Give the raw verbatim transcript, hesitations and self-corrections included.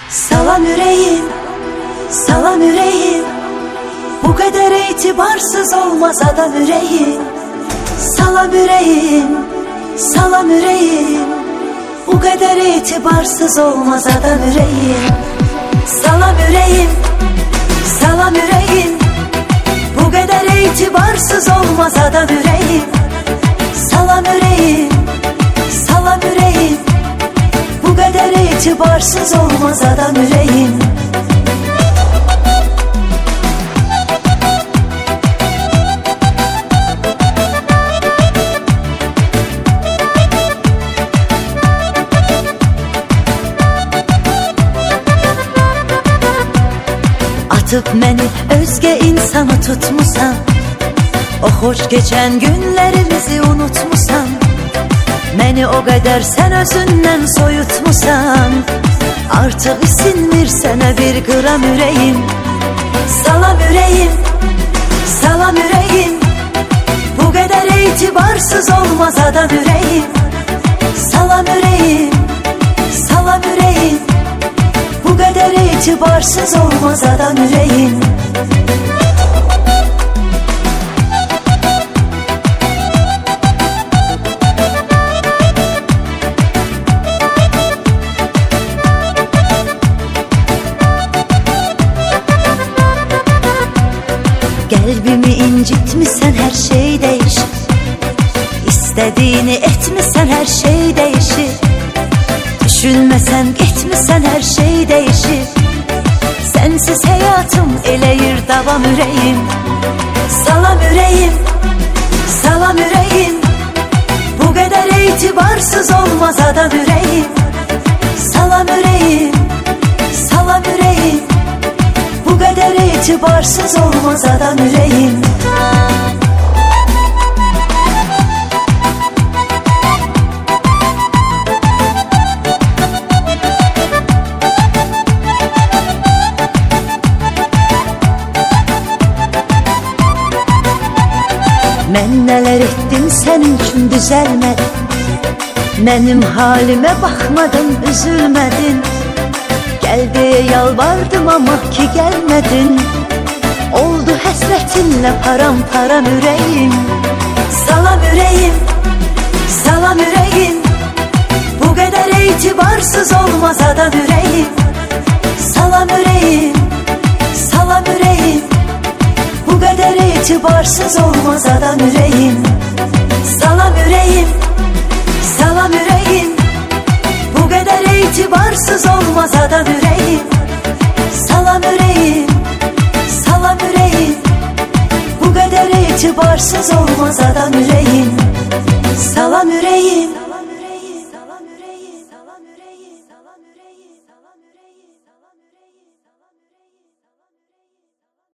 Salam yüreğim, salam yüreğim, bu kadar itibarsız olmaz adam yüreğim. Salam yüreğim, salam yüreğim, bu kadar itibarsız olmaz adam yüreğim. Salam yüreğim, salam yüreğim, bu kadar itibarsız olmaz adam yüreğim. Salam yüreğim, salam yüreğim, bu kadar itibarsız olmaz adam yüreğim. Atıp məni özgə insanı tutmusan, o xoş keçən günlərimizi unutmusan, məni o qədər sən özündən soyutmusan, artıq isinmir sənə bir qram ürəyim. Salam ürəyim, salam ürəyim, bu qədər etibarsız olmaz adam ürəyim. Salam ürəyim, salam ürəyim, bu kadar itibarsız olmaz adam yüreğim. Kalbimi incitmişsen her şey değişir, İstediğini etmişsen her şey değişir. Düşünmesen gitmişsen her şey değişir. Sensiz hayatım eləyir davam ürəyim. Salam ürəyim, salam ürəyim, bu kadar itibarsız olmaz adam ürəyim. Salam ürəyim, salam ürəyim, bu kadar itibarsız olmaz adam ürəyim. Mən nələr etdim sənin üçün düzəlmədin, mənim halimə baxmadın, üzülmədin. Gəl deyə yalvardım amma ki gəlmədin, oldu həsrətinlə param-param ürəyim. Salam ürəyim, salam ürəyim, bu qədər etibarsız olmaz adam ürəyim. Salam ürəyim, salam ürəyim, bu kadar itibarsız olmaz adam yüreğim. Salam yüreğim, salam yüreğim, bu kadar itibarsız olmaz adam yüreğim. Salam yüreğim, salam yüreğim, bu kadar itibarsız olmaz adam yüreğim.